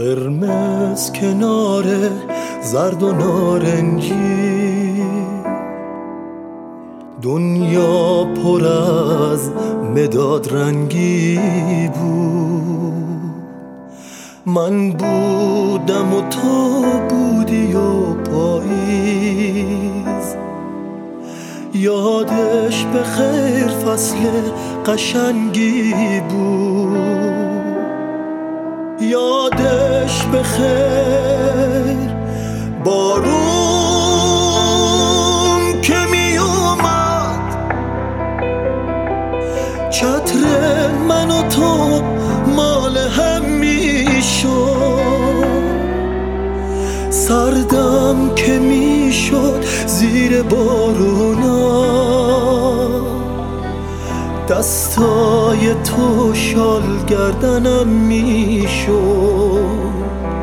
قرمز کنار زرد و نارنجی، دنیا پر از مداد رنگی بود. من بودم و تو بودی و پاییز، یادش به خیر فصل قشنگی بود. یادش به خیر بارون که می اومد، چتر من و تو مال هم می شد، سردم که می شد زیر بارونا، دستای تو شال گردنم می شد.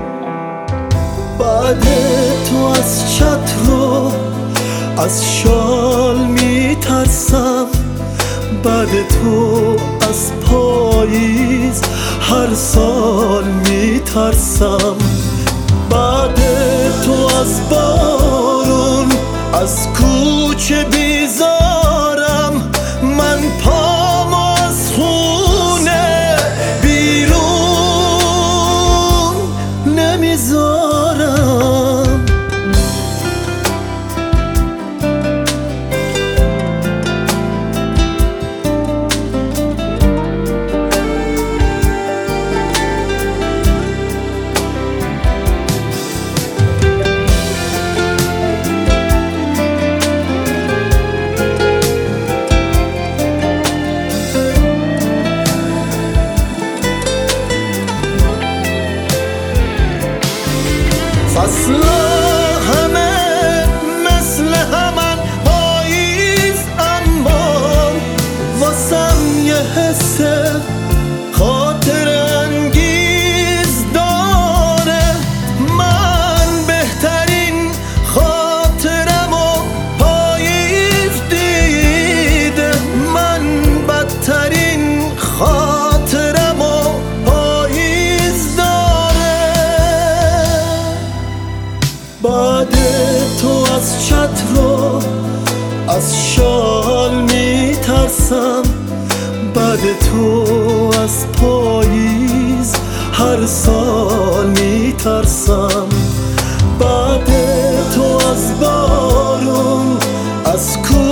بعد تو از چتر و از شال می ترسم، بعد تو از پاییز هر سال می ترسم. بعد تو از بارون از کوچه بیزارم، من پام از خونه بیرون نمیذارم. فصلا همه مثل همن پاییز، اما واسم یه حس خاطر انگیز داره. من بهترین خاطرم و پاییز دیده، من بدترین خاطرم و پاییز داره. بعد تو از چتر و از شال می ترسم، بعد تو از پاییز هر سال می ترسم. بعد تو از بارون از